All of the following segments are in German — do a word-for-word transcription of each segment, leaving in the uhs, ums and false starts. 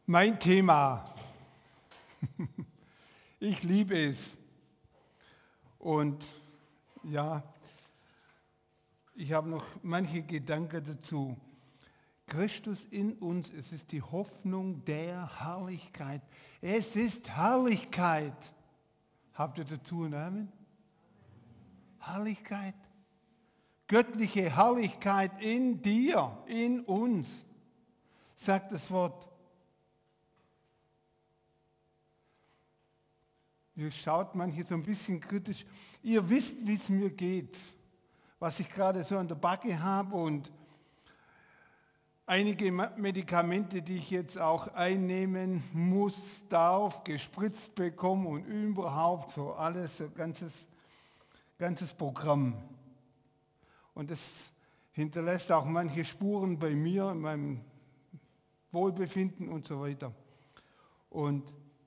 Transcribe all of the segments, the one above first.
Mein Thema. Ich liebe es. Und ja, ich habe noch manche Gedanken dazu. Christus in uns, es ist die Hoffnung der Herrlichkeit. Es ist Herrlichkeit. Habt ihr dazu einen Namen? Herrlichkeit. Göttliche Herrlichkeit in dir, in uns, sagt das Wort. Ihr schaut manche so ein bisschen kritisch. Ihr wisst, wie es mir geht, was ich gerade so an der Backe habe und einige Medikamente, die ich jetzt auch einnehmen muss, darf, gespritzt bekommen und überhaupt so alles, so ganzes, ganzes Programm. Und das hinterlässt auch manche Spuren bei mir, in meinem Wohlbefinden und so weiter. Und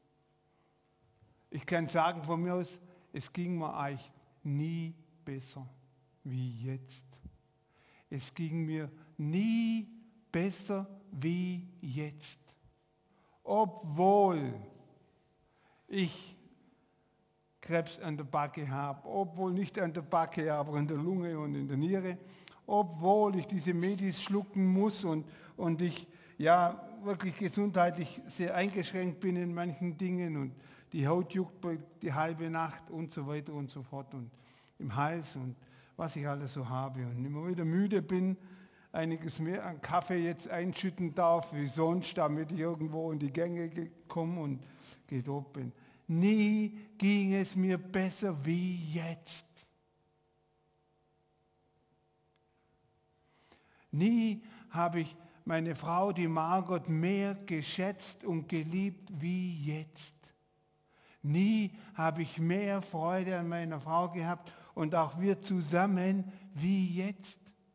ich kann sagen von mir aus, es ging mir eigentlich nie besser wie jetzt. Es ging mir nie besser wie jetzt. Obwohl ich Krebs an der Backe habe, obwohl nicht an der Backe, aber in der Lunge und in der Niere, obwohl ich diese Medis schlucken muss und, und ich ja wirklich gesundheitlich sehr eingeschränkt bin in manchen Dingen und die Haut juckt die halbe Nacht und so weiter und so fort und im Hals und was ich alles so habe und immer wieder müde bin, einiges mehr an Kaffee jetzt einschütten darf wie sonst, damit ich irgendwo in die Gänge komme und gedopt bin. Nie ging es mir besser wie jetzt. Nie habe ich meine Frau, die Margot, mehr geschätzt und geliebt wie jetzt. Nie habe ich mehr Freude an meiner Frau gehabt und auch wir zusammen wie jetzt.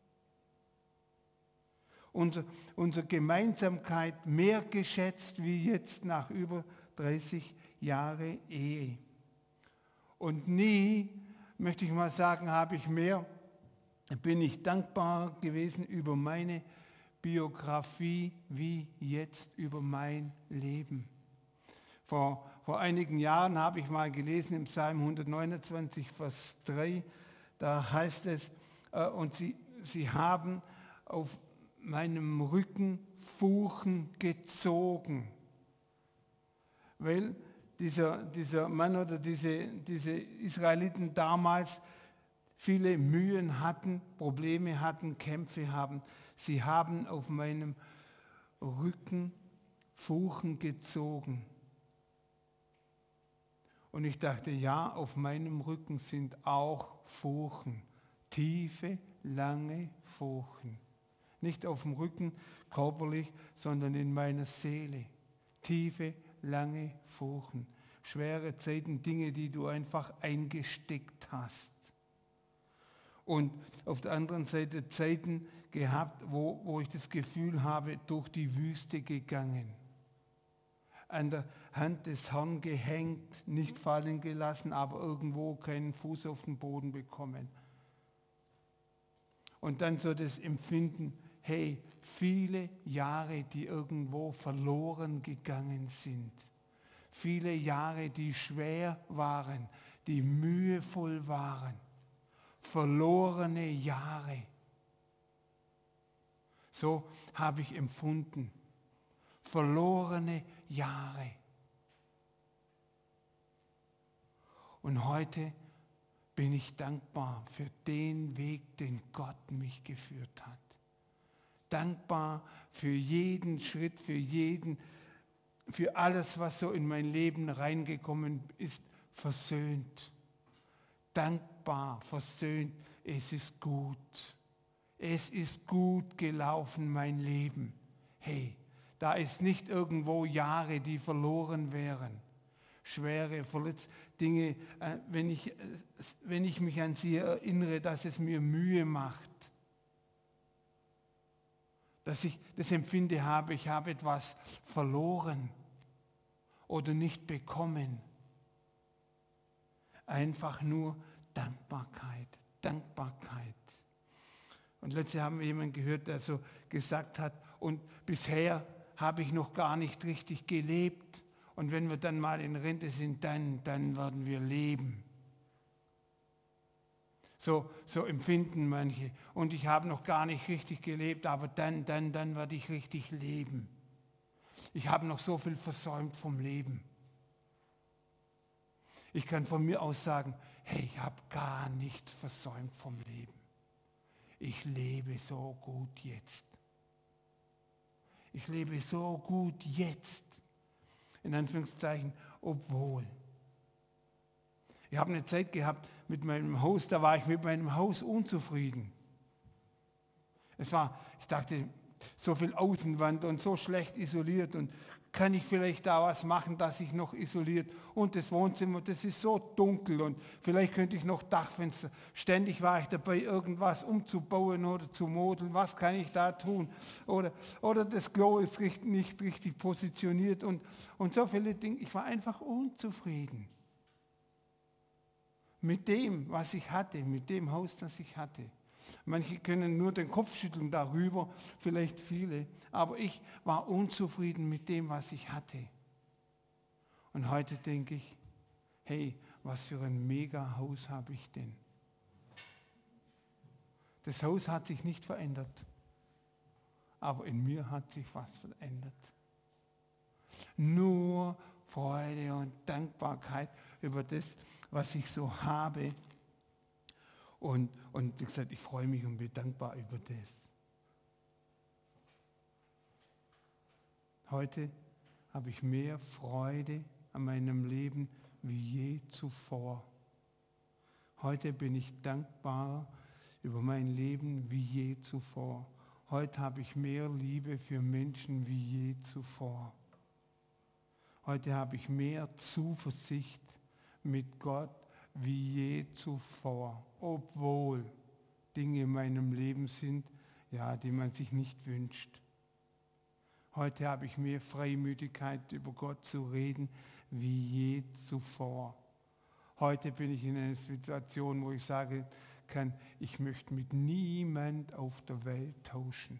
Unsere, unsere Gemeinsamkeit mehr geschätzt wie jetzt nach über dreißig Jahren Ehe. Und nie, möchte ich mal sagen, habe ich mehr, bin ich dankbar gewesen über meine Biografie wie jetzt über mein Leben. Vor, vor einigen Jahren habe ich mal gelesen im Psalm hundertneunundzwanzig, Vers drei, da heißt es, äh, und sie, sie haben auf meinem Rücken Fuchen gezogen. Weil dieser, dieser Mann oder diese, diese Israeliten damals viele Mühen hatten, Probleme hatten, Kämpfe haben. Sie haben auf meinem Rücken Fuchen gezogen. Und ich dachte, ja, auf meinem Rücken sind auch Furchen, tiefe, lange Furchen. Nicht auf dem Rücken körperlich, sondern in meiner Seele. Tiefe, lange Furchen. Schwere Zeiten, Dinge, die du einfach eingesteckt hast. Und auf der anderen Seite Zeiten gehabt, wo, wo ich das Gefühl habe, durch die Wüste gegangen. An der Hand des Herrn gehängt, nicht fallen gelassen, aber irgendwo keinen Fuß auf den Boden bekommen. Und dann so das Empfinden, hey, viele Jahre, die irgendwo verloren gegangen sind. Viele Jahre, die schwer waren, die mühevoll waren. Verlorene Jahre. So habe ich empfunden. Verlorene Jahre. Und heute bin ich dankbar für den Weg, den Gott mich geführt hat. Dankbar für jeden Schritt, für jeden, für alles, was so in mein Leben reingekommen ist, versöhnt. Dankbar, versöhnt, es ist gut. Es ist gut gelaufen, mein Leben. Hey, da ist nicht irgendwo Jahre, die verloren wären. Schwere, verletzte Dinge, wenn ich, wenn ich mich an sie erinnere, dass es mir Mühe macht. Dass ich das Empfinde habe, ich habe etwas verloren oder nicht bekommen. Einfach nur Dankbarkeit, Dankbarkeit. Und letztens haben wir jemanden gehört, der so gesagt hat, und bisher habe ich noch gar nicht richtig gelebt. Und wenn wir dann mal in Rente sind, dann, dann werden wir leben. So, so empfinden manche. Und ich habe noch gar nicht richtig gelebt, aber dann, dann, dann werde ich richtig leben. Ich habe noch so viel versäumt vom Leben. Ich kann von mir aus sagen, hey, ich habe gar nichts versäumt vom Leben. Ich lebe so gut jetzt. Ich lebe so gut jetzt. In Anführungszeichen, obwohl. Ich habe eine Zeit gehabt mit meinem Haus, da war ich mit meinem Haus unzufrieden. Es war, ich dachte, so viel Außenwand und so schlecht isoliert und kann ich vielleicht da was machen, dass ich noch isoliert und das Wohnzimmer, das ist so dunkel und vielleicht könnte ich noch Dachfenster. Ständig war ich dabei, irgendwas umzubauen oder zu modeln. Was kann ich da tun? Oder, oder das Klo ist nicht richtig positioniert und, und so viele Dinge. Ich war einfach unzufrieden mit dem, was ich hatte, mit dem Haus, das ich hatte. Manche können nur den Kopf schütteln darüber, vielleicht viele, aber ich war unzufrieden mit dem, was ich hatte. Und heute denke ich, hey, was für ein Mega-Haus habe ich denn? Das Haus hat sich nicht verändert, aber in mir hat sich was verändert. Nur Freude und Dankbarkeit über das, was ich so habe. Und, und wie gesagt, ich freue mich und bin dankbar über das. Heute habe ich mehr Freude an meinem Leben wie je zuvor. Heute bin ich dankbarer über mein Leben wie je zuvor. Heute habe ich mehr Liebe für Menschen wie je zuvor. Heute habe ich mehr Zuversicht mit Gott wie je zuvor, obwohl Dinge in meinem Leben sind, ja, die man sich nicht wünscht. Heute habe ich mehr Freimütigkeit, über Gott zu reden, wie je zuvor. Heute bin ich in einer Situation, wo ich sagen kann, ich möchte mit niemand auf der Welt tauschen,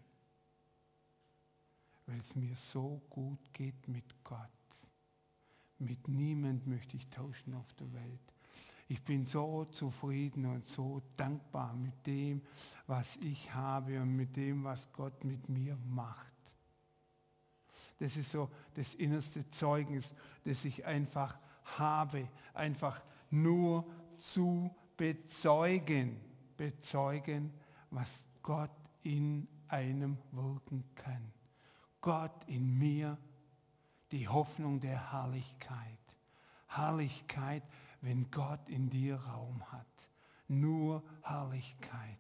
weil es mir so gut geht mit Gott. Mit niemand möchte ich tauschen auf der Welt. Ich bin so zufrieden und so dankbar mit dem, was ich habe und mit dem, was Gott mit mir macht. Das ist so das innerste Zeugnis, das ich einfach habe, einfach nur zu bezeugen, bezeugen, was Gott in einem wirken kann. Gott in mir, die Hoffnung der Herrlichkeit. Herrlichkeit, wenn Gott in dir Raum hat. Nur Herrlichkeit.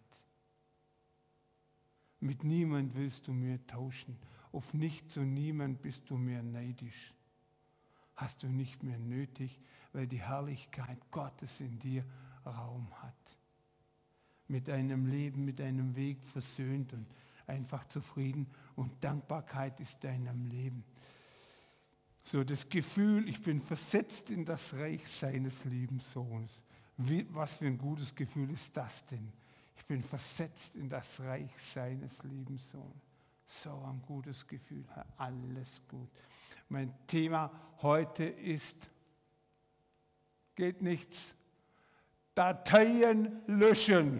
Mit niemand willst du mehr tauschen. Auf nichts und niemand bist du mehr neidisch. Hast du nicht mehr nötig, weil die Herrlichkeit Gottes in dir Raum hat. Mit deinem Leben, mit deinem Weg versöhnt und einfach zufrieden und Dankbarkeit ist deinem Leben. So das Gefühl, ich bin versetzt in das Reich seines lieben Sohnes. Wie, was für ein gutes Gefühl ist das denn? Ich bin versetzt in das Reich seines lieben Sohnes. So ein gutes Gefühl, alles gut. Mein Thema heute ist, geht nichts, Dateien löschen.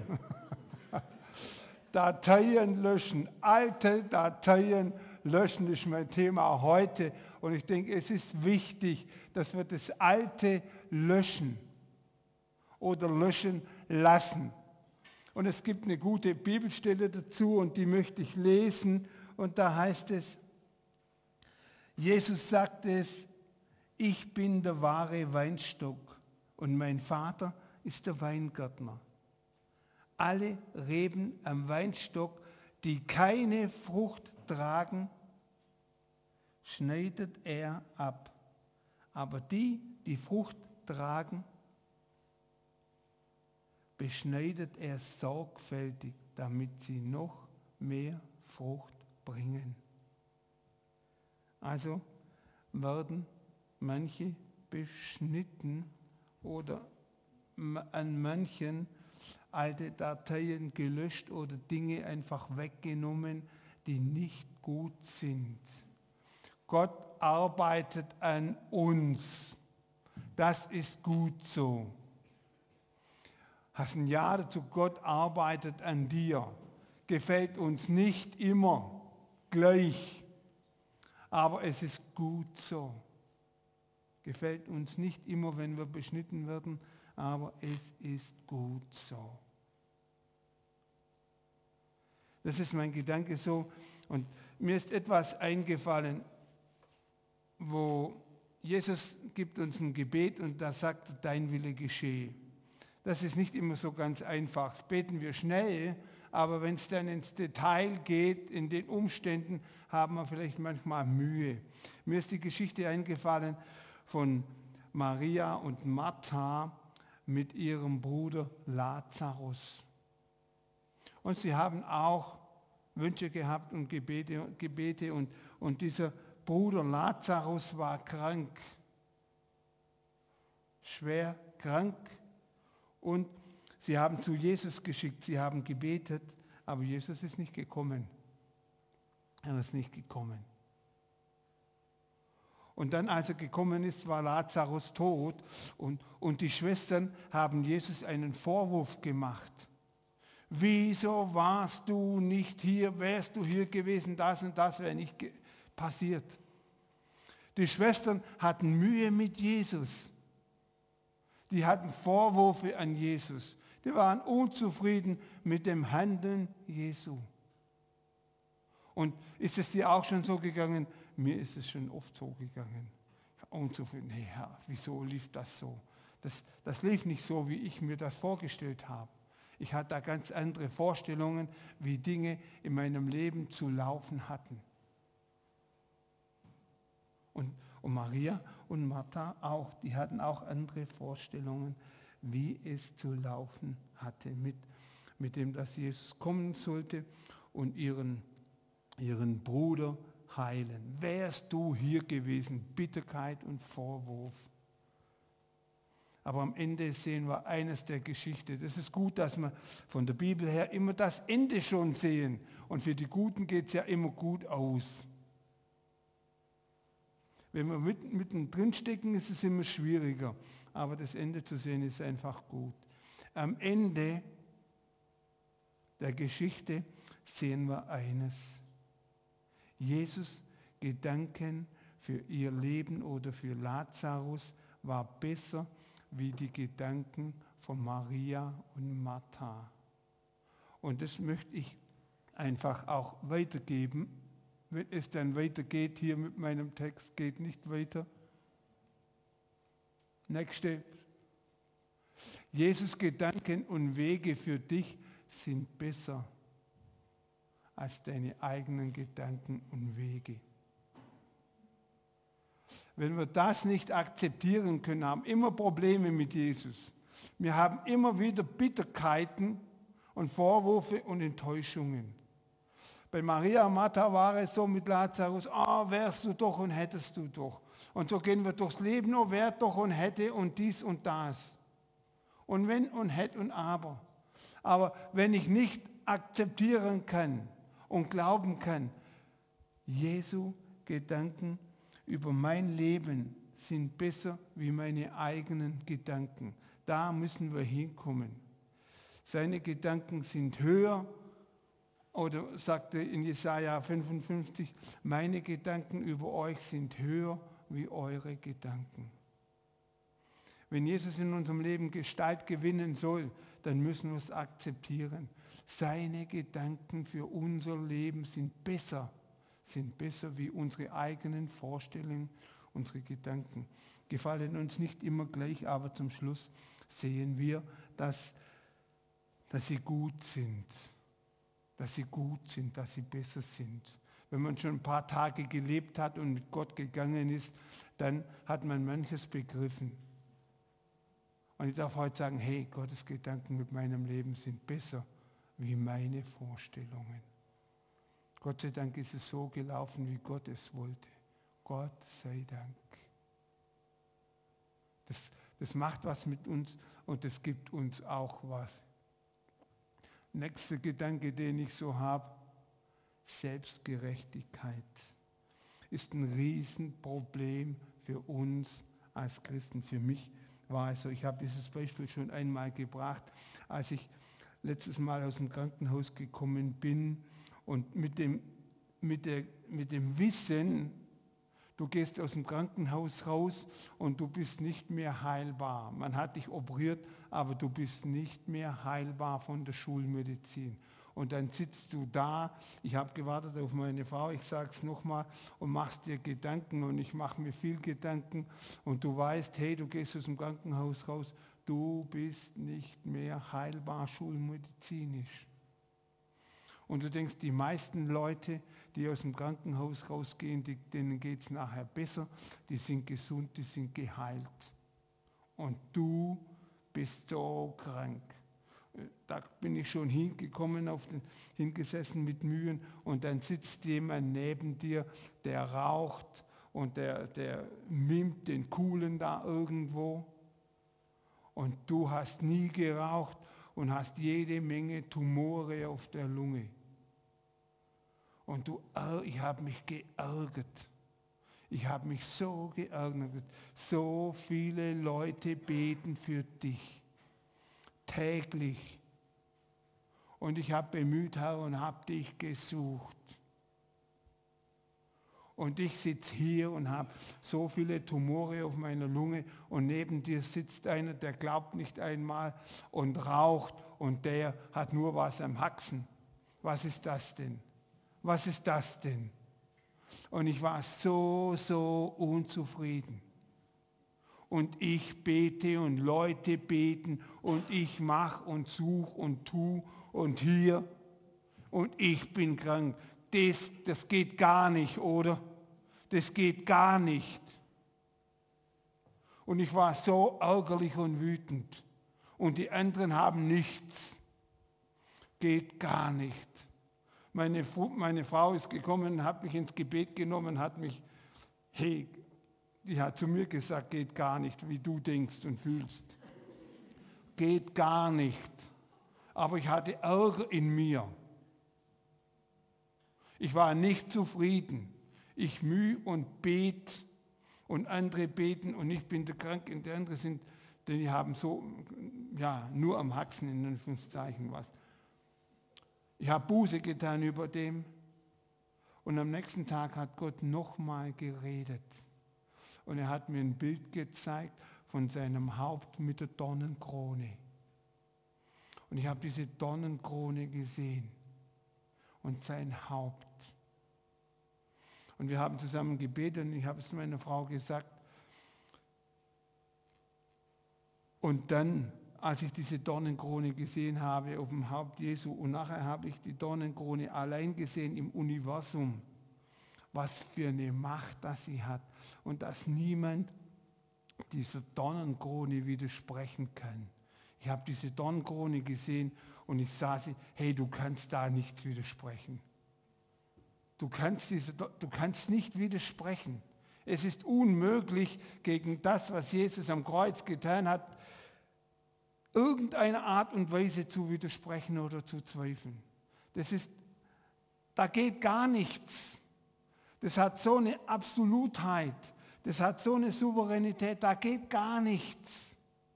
Dateien löschen, alte Dateien löschen ist mein Thema heute. Und ich denke, es ist wichtig, dass wir das Alte löschen oder löschen lassen. Und es gibt eine gute Bibelstelle dazu und die möchte ich lesen. Und da heißt es, Jesus sagt es, ich bin der wahre Weinstock und mein Vater ist der Weingärtner. Alle Reben am Weinstock, die keine Frucht tragen, schneidet er ab. Aber die, die Frucht tragen, beschneidet er sorgfältig, damit sie noch mehr Frucht bringen. Also werden manche beschnitten oder an manchen alte Dateien gelöscht oder Dinge einfach weggenommen, die nicht gut sind. Gott arbeitet an uns. Das ist gut so. Hast ein Ja dazu, Gott arbeitet an dir. Gefällt uns nicht immer gleich, aber es ist gut so. Gefällt uns nicht immer, wenn wir beschnitten werden, aber es ist gut so. Das ist mein Gedanke so. Und mir ist etwas eingefallen, wo Jesus gibt uns ein Gebet und da sagt, dein Wille geschehe. Das ist nicht immer so ganz einfach. Das beten wir schnell, aber wenn es dann ins Detail geht, in den Umständen, haben wir vielleicht manchmal Mühe. Mir ist die Geschichte eingefallen von Maria und Martha mit ihrem Bruder Lazarus. Und sie haben auch Wünsche gehabt und Gebete, Gebete und, und dieser Bruder Lazarus war krank, schwer krank. Und sie haben zu Jesus geschickt, sie haben gebetet, aber Jesus ist nicht gekommen. Er ist nicht gekommen. Und dann, als er gekommen ist, war Lazarus tot und, und die Schwestern haben Jesus einen Vorwurf gemacht. Wieso warst du nicht hier, wärst du hier gewesen, das und das wäre nicht ge- passiert. Die Schwestern hatten Mühe mit Jesus. Die hatten Vorwürfe an Jesus. Die waren unzufrieden mit dem Handeln Jesu. Und ist es dir auch schon so gegangen? Mir ist es schon oft so gegangen. Unzufrieden. Nee, Herr, wieso lief das so? Das, das lief nicht so, wie ich mir das vorgestellt habe. Ich hatte da ganz andere Vorstellungen, wie Dinge in meinem Leben zu laufen hatten. Und, und Maria und Martha auch, die hatten auch andere Vorstellungen, wie es zu laufen hatte, mit, mit dem, dass Jesus kommen sollte und ihren, ihren Bruder heilen. Wärst du hier gewesen? Bitterkeit und Vorwurf. Aber am Ende sehen wir eines der Geschichte. Das ist gut, dass wir von der Bibel her immer das Ende schon sehen. Und für die Guten geht es ja immer gut aus. Wenn wir mit, mittendrin stecken, ist es immer schwieriger. Aber das Ende zu sehen ist einfach gut. Am Ende der Geschichte sehen wir eines. Jesus' Gedanken für ihr Leben oder für Lazarus war besser wie die Gedanken von Maria und Martha. Und das möchte ich einfach auch weitergeben. Wenn es dann weitergeht, hier mit meinem Text, geht nicht weiter. Nächste. Jesus' Gedanken und Wege für dich sind besser als deine eigenen Gedanken und Wege. Wenn wir das nicht akzeptieren können, haben immer Probleme mit Jesus. Wir haben immer wieder Bitterkeiten und Vorwürfe und Enttäuschungen. Bei Maria und Martha war es so mit Lazarus, ah, oh, wärst du doch und hättest du doch. Und so gehen wir durchs Leben, oh, wär doch und hätte und dies und das. Und wenn und hätte und aber. Aber wenn ich nicht akzeptieren kann und glauben kann, Jesu Gedanken über mein Leben sind besser wie meine eigenen Gedanken. Da müssen wir hinkommen. Seine Gedanken sind höher, oder sagte in Jesaja fünfundfünfzig, meine Gedanken über euch sind höher wie eure Gedanken. Wenn Jesus in unserem Leben Gestalt gewinnen soll, dann müssen wir es akzeptieren. Seine Gedanken für unser Leben sind besser, sind besser wie unsere eigenen Vorstellungen, unsere Gedanken. Gefallen uns nicht immer gleich, aber zum Schluss sehen wir, dass, dass sie gut sind. Dass sie gut sind, dass sie besser sind. Wenn man schon ein paar Tage gelebt hat und mit Gott gegangen ist, dann hat man manches begriffen. Und ich darf heute sagen, hey, Gottes Gedanken mit meinem Leben sind besser wie meine Vorstellungen. Gott sei Dank ist es so gelaufen, wie Gott es wollte. Gott sei Dank. Das, das macht was mit uns und es gibt uns auch was. Nächster Gedanke, den ich so habe, Selbstgerechtigkeit. ist ein Riesenproblem für uns als Christen. Für mich war es so, ich habe dieses Beispiel schon einmal gebracht, als ich letztes Mal aus dem Krankenhaus gekommen bin und mit dem, mit der, mit dem Wissen, du gehst aus dem Krankenhaus raus und du bist nicht mehr heilbar. Man hat dich operiert, aber du bist nicht mehr heilbar von der Schulmedizin. Und dann sitzt du da, ich habe gewartet auf meine Frau, ich sage es nochmal, und machst dir Gedanken und ich mache mir viel Gedanken und du weißt, hey, du gehst aus dem Krankenhaus raus, du bist nicht mehr heilbar schulmedizinisch. Und du denkst, die meisten Leute, die aus dem Krankenhaus rausgehen, die, denen geht es nachher besser, die sind gesund, die sind geheilt. Und du bist so krank. Da bin ich schon hingekommen, auf den, hingesessen mit Mühen und dann sitzt jemand neben dir, der raucht und der, der mimt den Coolen da irgendwo. Und du hast nie geraucht und hast jede Menge Tumore auf der Lunge. Und du, ich habe mich geärgert. Ich habe mich so geärgert. So viele Leute beten für dich. Täglich. Und ich habe bemüht, Herr, und habe dich gesucht. Und ich sitze hier und habe so viele Tumore auf meiner Lunge und neben dir sitzt einer, der glaubt nicht einmal und raucht und der hat nur was am Haxen. Was ist das denn? Was ist das denn? Und ich war so, so unzufrieden. Und ich bete und Leute beten und ich mache und suche und tu und hier und ich bin krank. Das, das geht gar nicht, oder? Das geht gar nicht. Und ich war so ärgerlich und wütend. Und die anderen haben nichts. Geht gar nicht. Meine, meine Frau ist gekommen, hat mich ins Gebet genommen, hat mich, hey, die hat zu mir gesagt, geht gar nicht, wie du denkst und fühlst. Geht gar nicht. Aber ich hatte Ärger in mir. Ich war nicht zufrieden. Ich mühe und bete und andere beten und ich bin der Krank und die anderen sind, denn die haben so, ja, nur am Haxen in Anführungszeichen was. Ich habe Buße getan über dem und am nächsten Tag hat Gott nochmal geredet. Und er hat mir ein Bild gezeigt von seinem Haupt mit der Dornenkrone. Und ich habe diese Dornenkrone gesehen und sein Haupt. Und wir haben zusammen gebetet und ich habe es meiner Frau gesagt. Und dann, als ich diese Dornenkrone gesehen habe auf dem Haupt Jesu und nachher habe ich die Dornenkrone allein gesehen im Universum, was für eine Macht das sie hat und dass niemand dieser Dornenkrone widersprechen kann. Ich habe diese Dornenkrone gesehen und ich sah sie, hey, du kannst da nichts widersprechen. Du kannst, diese, du kannst nicht widersprechen. Es ist unmöglich, gegen das, was Jesus am Kreuz getan hat, irgendeine Art und Weise zu widersprechen oder zu zweifeln. Das ist, da geht gar nichts. Das hat so eine Absolutheit, das hat so eine Souveränität, da geht gar nichts.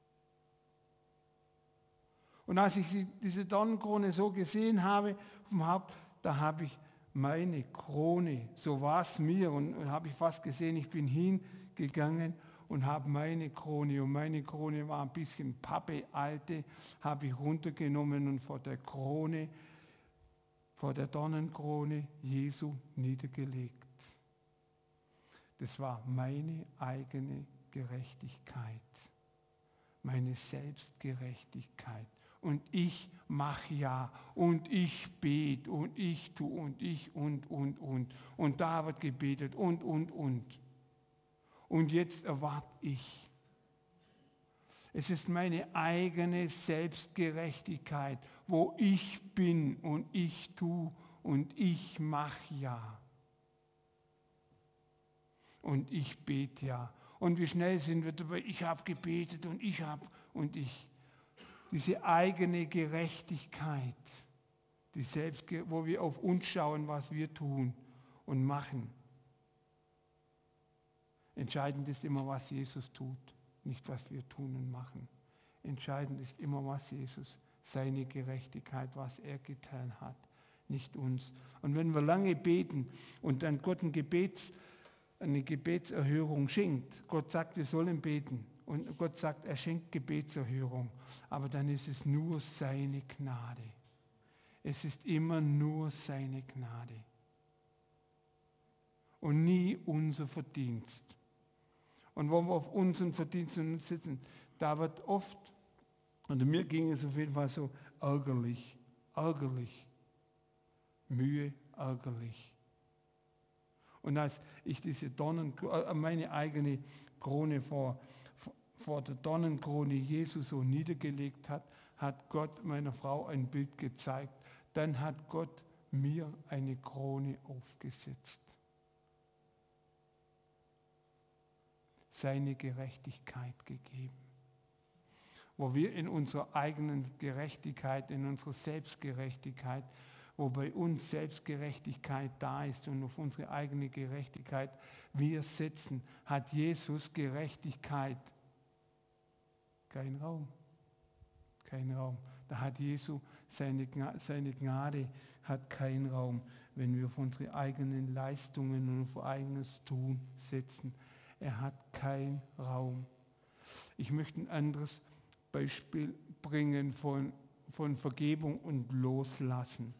Und als ich diese Dornenkrone so gesehen habe auf dem Haupt, da habe ich meine Krone, so war es mir und, und habe ich fast gesehen, ich bin hingegangen und habe meine Krone, und meine Krone war ein bisschen Pappe, alte, habe ich runtergenommen und vor der Krone, vor der Dornenkrone Jesu niedergelegt. Das war meine eigene Gerechtigkeit, meine Selbstgerechtigkeit. Und ich mache ja und ich bete und ich tue und ich und, und, und. Und da wird gebetet und, und, und. Und jetzt erwarte ich. Es ist meine eigene Selbstgerechtigkeit, wo ich bin und ich tue und ich mache ja. Und ich bete ja. Und wie schnell sind wir dabei, ich habe gebetet und ich habe und ich. Diese eigene Gerechtigkeit, die Selbst, wo wir auf uns schauen, was wir tun und machen. Entscheidend ist immer, was Jesus tut, nicht was wir tun und machen. Entscheidend ist immer, was Jesus, seine Gerechtigkeit, was er getan hat, nicht uns. Und wenn wir lange beten und dann Gott ein Gebets, eine Gebetserhörung schenkt, Gott sagt, wir sollen beten und Gott sagt, er schenkt Gebetserhörung, aber dann ist es nur seine Gnade. Es ist immer nur seine Gnade und nie unser Verdienst. Und wo wir auf unseren Verdiensten sitzen, da wird oft, und mir ging es auf jeden Fall so, ärgerlich, ärgerlich, Mühe, ärgerlich. Und als ich diese Dornen, meine eigene Krone vor, vor der Dornenkrone Jesus so niedergelegt hat, hat Gott meiner Frau ein Bild gezeigt. Dann hat Gott mir eine Krone aufgesetzt. Seine Gerechtigkeit gegeben. Wo wir in unserer eigenen Gerechtigkeit, in unserer Selbstgerechtigkeit, wo bei uns Selbstgerechtigkeit da ist und auf unsere eigene Gerechtigkeit wir setzen, hat Jesus Gerechtigkeit keinen Raum. Kein Raum. Da hat Jesu seine, seine Gnade hat keinen Raum, wenn wir auf unsere eigenen Leistungen und auf eigenes Tun setzen. Er hat keinen Raum. Ich möchte ein anderes Beispiel bringen von, von Vergebung und Loslassen.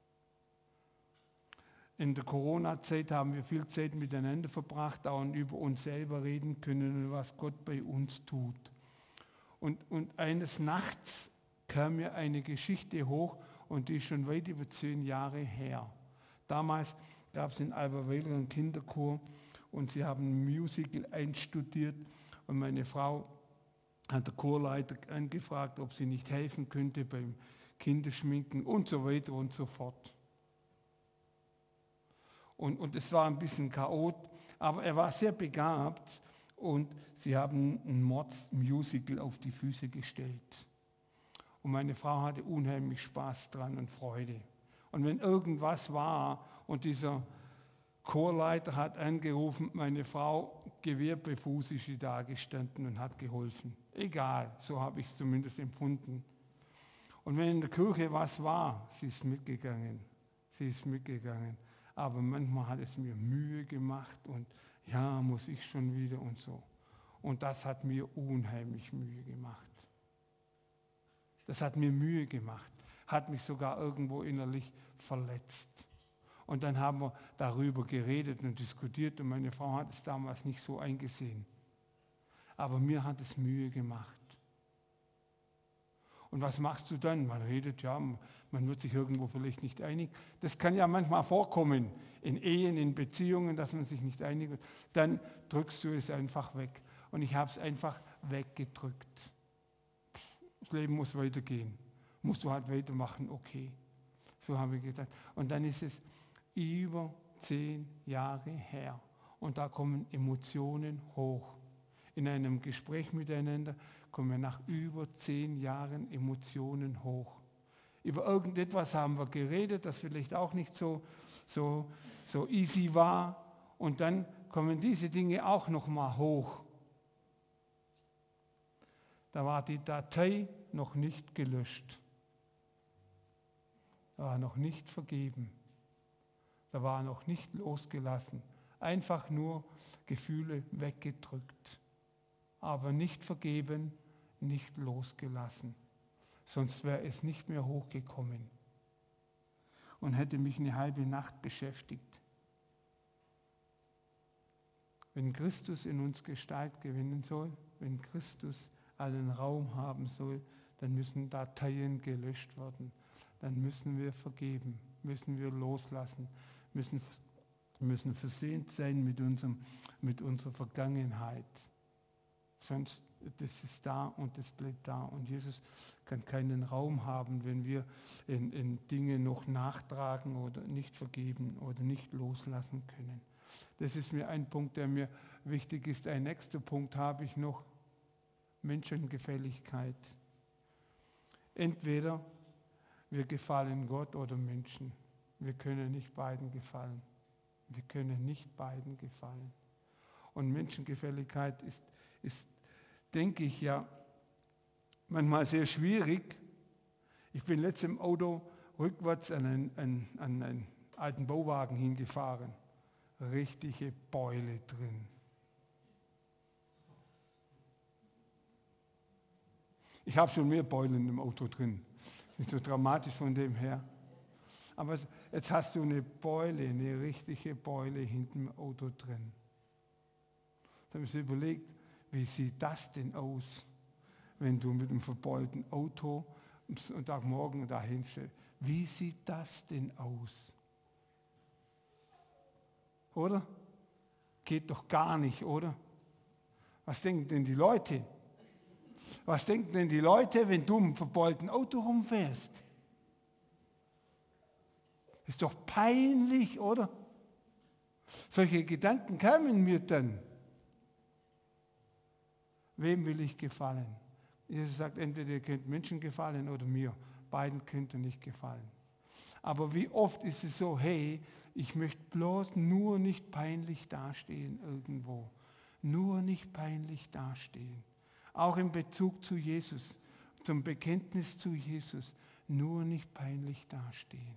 In der Corona-Zeit haben wir viel Zeit miteinander verbracht, auch und über uns selber reden können und was Gott bei uns tut. Und, und eines Nachts kam mir eine Geschichte hoch und die ist schon weit über zehn Jahre her. Damals gab es in Alberweiler einen Kinderchor und sie haben ein Musical einstudiert und meine Frau hat der Chorleiter angefragt, ob sie nicht helfen könnte beim Kinderschminken und so weiter und so fort. Und, und es war ein bisschen chaot, aber er war sehr begabt und sie haben ein Mordsmusical auf die Füße gestellt. Und meine Frau hatte unheimlich Spaß dran und Freude. Und wenn irgendwas war und dieser Chorleiter hat angerufen, meine Frau, Gewehr bei Fuß ist sie da gestanden und hat geholfen. Egal, so habe ich es zumindest empfunden. Und wenn in der Kirche was war, sie ist mitgegangen. Sie ist mitgegangen. Aber manchmal hat es mir Mühe gemacht und ja, muss ich schon wieder und so. Und das hat mir unheimlich Mühe gemacht. Das hat mir Mühe gemacht, hat mich sogar irgendwo innerlich verletzt. Und dann haben wir darüber geredet und diskutiert und meine Frau hat es damals nicht so eingesehen. Aber mir hat es Mühe gemacht. Und was machst du dann? Man redet, ja, man wird sich irgendwo vielleicht nicht einig. Das kann ja manchmal vorkommen, in Ehen, in Beziehungen, dass man sich nicht einig wird. Dann drückst du es einfach weg. Und ich habe es einfach weggedrückt. Das Leben muss weitergehen. Musst du halt weitermachen, okay. So habe ich gesagt. Und dann ist es über zehn Jahre her. Und da kommen Emotionen hoch. In einem Gespräch miteinander kommen nach über zehn Jahren Emotionen hoch. Über irgendetwas haben wir geredet, das vielleicht auch nicht so, so, so easy war. Und dann kommen diese Dinge auch nochmal hoch. Da war die Datei noch nicht gelöscht. Da war noch nicht vergeben. Da war noch nicht losgelassen. Einfach nur Gefühle weggedrückt. Aber nicht vergeben, nicht losgelassen. Sonst wäre es nicht mehr hochgekommen und hätte mich eine halbe Nacht beschäftigt. Wenn Christus in uns Gestalt gewinnen soll, wenn Christus allen Raum haben soll, dann müssen Dateien gelöscht werden. Dann müssen wir vergeben, müssen wir loslassen, müssen, müssen versöhnt sein mit, unserem, mit unserer Vergangenheit. Sonst, das ist da und das bleibt da. Und Jesus kann keinen Raum haben, wenn wir in, in Dinge noch nachtragen oder nicht vergeben oder nicht loslassen können. Das ist mir ein Punkt, der mir wichtig ist. Ein nächster Punkt habe ich noch. Menschengefälligkeit. Entweder wir gefallen Gott oder Menschen. Wir können nicht beiden gefallen. Wir können nicht beiden gefallen. Und Menschengefälligkeit ist, ist, denke ich, ja manchmal sehr schwierig. Ich bin letztens im Auto rückwärts an einen, an, an einen alten Bauwagen hingefahren. Richtige Beule drin. Ich habe schon mehr Beulen im Auto drin. Nicht so dramatisch von dem her. Aber jetzt hast du eine Beule, eine richtige Beule hinten im Auto drin. Da habe ich mir überlegt, wie sieht das denn aus, wenn du mit einem verbeulten Auto am Sonntagmorgen dahin stellst? Wie sieht das denn aus? Oder? Geht doch gar nicht, oder? Was denken denn die Leute? Was denken denn die Leute, wenn du mit einem verbeulten Auto rumfährst? Ist doch peinlich, oder? Solche Gedanken kamen mir dann. Wem will ich gefallen? Jesus sagt, entweder ihr könnt Menschen gefallen oder mir. Beiden könnt ihr nicht gefallen. Aber wie oft ist es so, hey, ich möchte bloß nur nicht peinlich dastehen irgendwo. Nur nicht peinlich dastehen. Auch in Bezug zu Jesus, zum Bekenntnis zu Jesus. Nur nicht peinlich dastehen.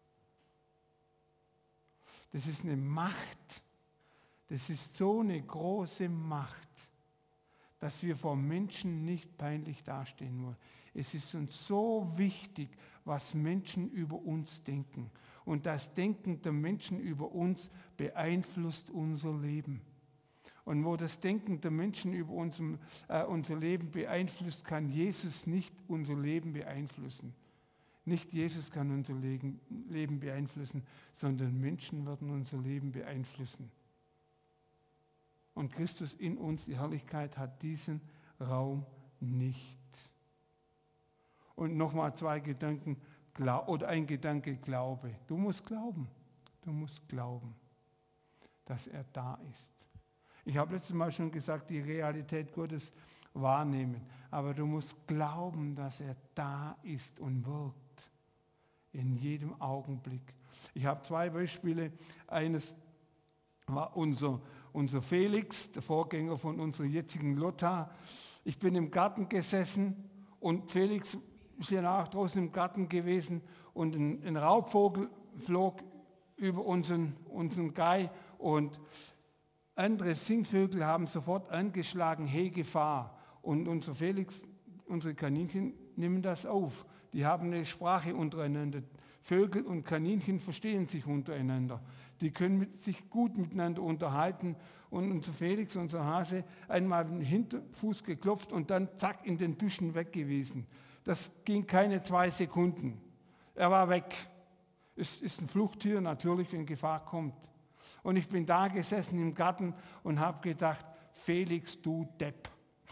Das ist eine Macht. Das ist so eine große Macht, dass wir vor Menschen nicht peinlich dastehen wollen. Es ist uns so wichtig, was Menschen über uns denken. Und das Denken der Menschen über uns beeinflusst unser Leben. Und wo das Denken der Menschen über uns, äh, unser Leben beeinflusst, kann Jesus nicht unser Leben beeinflussen. Nicht Jesus kann unser Leben beeinflussen, sondern Menschen werden unser Leben beeinflussen. Und Christus in uns, die Herrlichkeit, hat diesen Raum nicht. Und nochmal zwei Gedanken, oder ein Gedanke, Glaube. Du musst glauben, du musst glauben, dass er da ist. Ich habe letztes Mal schon gesagt, die Realität Gottes wahrnehmen. Aber du musst glauben, dass er da ist und wirkt. In jedem Augenblick. Ich habe zwei Beispiele. Eines war unser, unser Felix, der Vorgänger von unserer jetzigen Lotta. Ich bin im Garten gesessen und Felix ist ja nach draußen im Garten gewesen und ein, ein Raubvogel flog über unseren, unseren Guy und andere Singvögel haben sofort angeschlagen, hey, Gefahr. Und unser Felix, unsere Kaninchen nehmen das auf. Die haben eine Sprache untereinander. Vögel und Kaninchen verstehen sich untereinander. Die können mit, sich gut miteinander unterhalten. Und unser Felix, unser Hase, einmal den Hinterfuß geklopft und dann zack in den Büschen weg gewesen. Das ging keine zwei Sekunden. Er war weg. Es ist ein Fluchttier natürlich, wenn Gefahr kommt. Und ich bin da gesessen im Garten und habe gedacht, Felix, du Depp.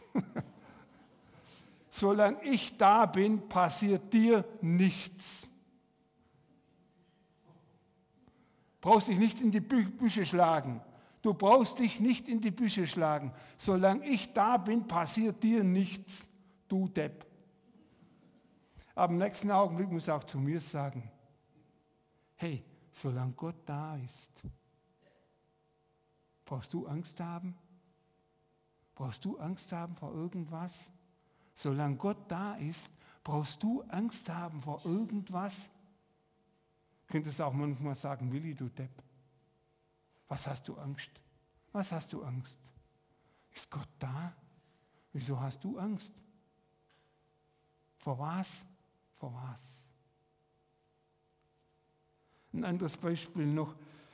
Solange ich da bin, passiert dir nichts. Brauchst dich nicht in die Büsche schlagen. Du brauchst dich nicht in die Büsche schlagen. Solange ich da bin, passiert dir nichts, du Depp. Aber im nächsten Augenblick muss ich auch zu mir sagen, hey, solange Gott da ist, brauchst du Angst haben? Brauchst du Angst haben vor irgendwas? Solange Gott da ist, brauchst du Angst haben vor irgendwas? Könntest du auch manchmal sagen, Willi, du Depp, was hast du Angst? Was hast du Angst? Ist Gott da? Wieso hast du Angst? Vor was? Vor was? Ein anderes Beispiel noch.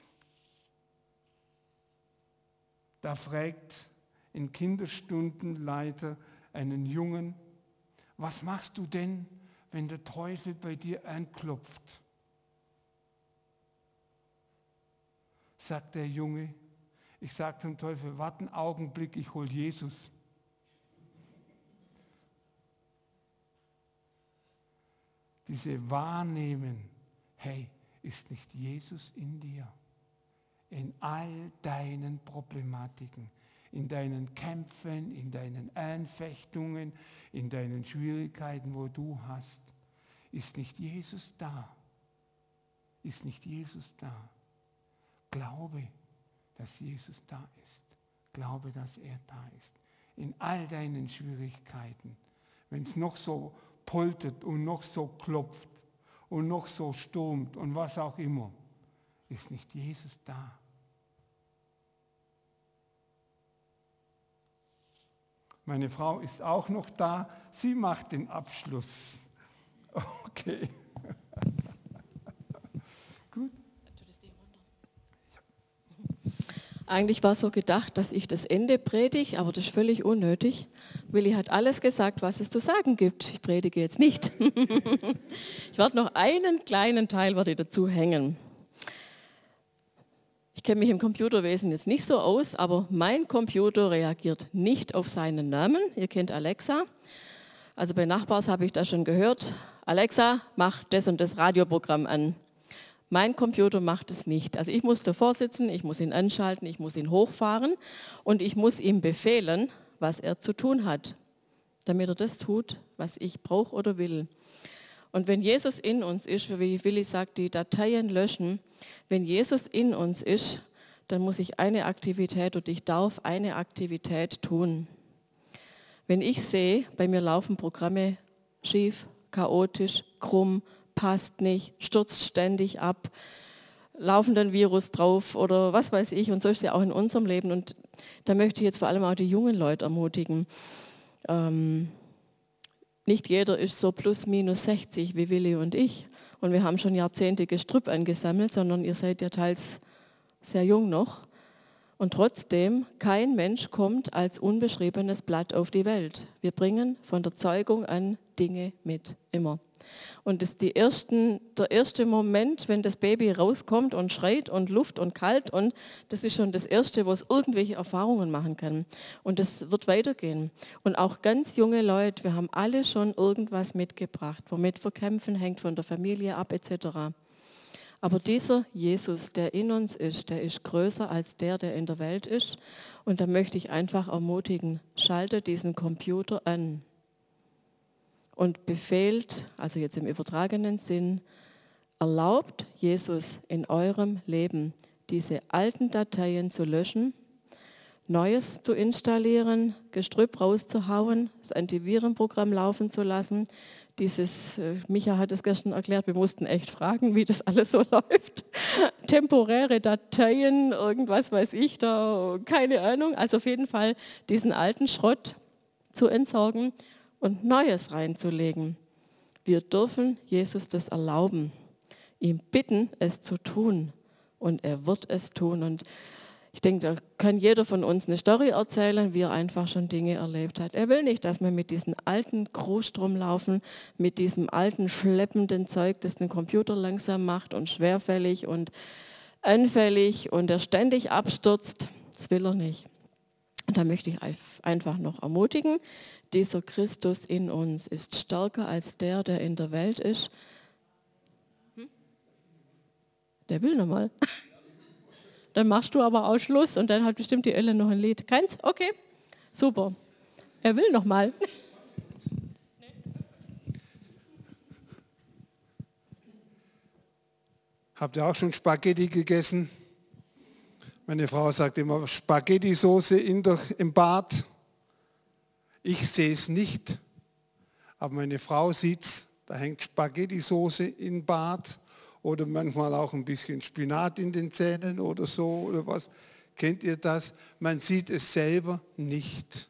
Da fragt ein Kinderstundenleiter einen Jungen, was machst du denn, wenn der Teufel bei dir anklopft? Sagt der Junge, ich sage zum Teufel, warte einen Augenblick, ich hole Jesus. Diese Wahrnehmen, hey, ist nicht Jesus in dir? In all deinen Problematiken, in deinen Kämpfen, in deinen Anfechtungen, in deinen Schwierigkeiten, wo du hast, ist nicht Jesus da? Ist nicht Jesus da? Glaube, dass Jesus da ist. glaube, dass er da ist. In all deinen Schwierigkeiten, wenn es noch so poltert und noch so klopft und noch so stürmt und was auch immer, ist nicht Jesus da. Meine Frau ist auch noch da. Sie macht den Abschluss. Okay. Gut. Eigentlich war so gedacht, dass ich das Ende predige, aber das ist völlig unnötig. Willi hat alles gesagt, was es zu sagen gibt. Ich predige jetzt nicht. Ich werde noch einen kleinen Teil werde ich dazu hängen. Ich kenne mich im Computerwesen jetzt nicht so aus, aber mein Computer reagiert nicht auf seinen Namen. Ihr kennt Alexa. Also bei Nachbars habe ich das schon gehört. Alexa, mach das und das Radioprogramm an. Mein Computer macht es nicht. Also ich muss davor sitzen, ich muss ihn anschalten, ich muss ihn hochfahren und ich muss ihm befehlen, was er zu tun hat, damit er das tut, was ich brauche oder will. Und wenn Jesus in uns ist, wie Willi sagt, die Dateien löschen, wenn Jesus in uns ist, dann muss ich eine Aktivität und ich darf eine Aktivität tun. Wenn ich sehe, bei mir laufen Programme schief, chaotisch, krumm, passt nicht, stürzt ständig ab, laufen dann Virus drauf oder was weiß ich. Und so ist es ja auch in unserem Leben. Und da möchte ich jetzt vor allem auch die jungen Leute ermutigen. Ähm, nicht jeder ist so plus minus sechzig wie Willi und ich. Und wir haben schon Jahrzehnte Gestrüpp angesammelt, sondern ihr seid ja teils sehr jung noch. Und trotzdem, kein Mensch kommt als unbeschriebenes Blatt auf die Welt. Wir bringen von der Zeugung an Dinge mit, immer. Und das die ersten, der erste Moment, wenn das Baby rauskommt und schreit und Luft und kalt, und das ist schon das Erste, wo es irgendwelche Erfahrungen machen kann. Und das wird weitergehen. Und auch ganz junge Leute, wir haben alle schon irgendwas mitgebracht, womit wir kämpfen, hängt von der Familie ab et cetera. Aber dieser Jesus, der in uns ist, der ist größer als der, der in der Welt ist. Und da möchte ich einfach ermutigen, schalte diesen Computer an. Und befehlt, also jetzt im übertragenen Sinn, erlaubt Jesus in eurem Leben, diese alten Dateien zu löschen, Neues zu installieren, Gestrüpp rauszuhauen, das Antivirenprogramm laufen zu lassen. Dieses, Micha hat es gestern erklärt, wir mussten echt fragen, wie das alles so läuft. Temporäre Dateien, irgendwas weiß ich da, keine Ahnung. Also auf jeden Fall diesen alten Schrott zu entsorgen und Neues reinzulegen. Wir dürfen Jesus das erlauben, ihm bitten, es zu tun, und er wird es tun. Und ich denke, da kann jeder von uns eine Story erzählen, wie er einfach schon Dinge erlebt hat. Er will nicht, dass wir mit diesem alten Krust rumlaufen, mit diesem alten schleppenden Zeug, das den Computer langsam macht und schwerfällig und anfällig und er ständig abstürzt. Das will er nicht. Und da möchte ich einfach noch ermutigen, dieser Christus in uns ist stärker als der, der in der Welt ist. Hm? Der will nochmal. Dann machst du aber auch Schluss und dann hat bestimmt die Elle noch ein Lied. Keins? Okay, super. Er will nochmal. Habt ihr auch schon Spaghetti gegessen? Meine Frau sagt immer Spaghetti-Soße in der, im Bad. Ich sehe es nicht, aber meine Frau sieht es. Da hängt Spaghetti-Soße im Bad oder manchmal auch ein bisschen Spinat in den Zähnen oder so oder was. Kennt ihr das? Man sieht es selber nicht.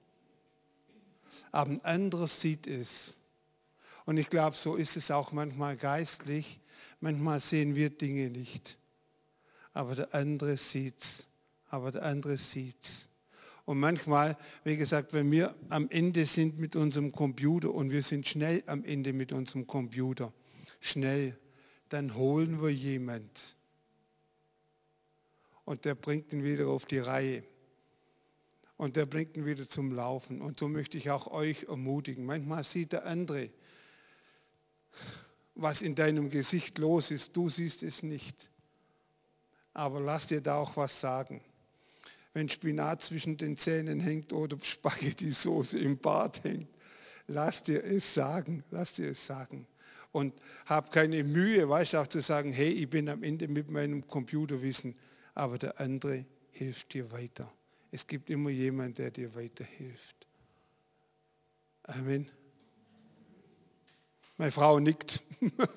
Aber ein anderer sieht es. Und ich glaube, so ist es auch manchmal geistlich. Manchmal sehen wir Dinge nicht. Aber der andere sieht's. Aber der andere sieht's. Und manchmal, wie gesagt, wenn wir am Ende sind mit unserem Computer und wir sind schnell am Ende mit unserem Computer, schnell, dann holen wir jemand. Und der bringt ihn wieder auf die Reihe. Und der bringt ihn wieder zum Laufen. Und so möchte ich auch euch ermutigen. Manchmal sieht der andere, was in deinem Gesicht los ist. Du siehst es nicht. Aber lass dir da auch was sagen. Wenn Spinat zwischen den Zähnen hängt oder Spaghetti-Soße im Bad hängt, lass dir es sagen, lass dir es sagen. Und hab keine Mühe, weißt du, auch zu sagen, hey, ich bin am Ende mit meinem Computerwissen, aber der andere hilft dir weiter. es gibt immer jemanden, der dir weiterhilft. Amen. Meine Frau nickt.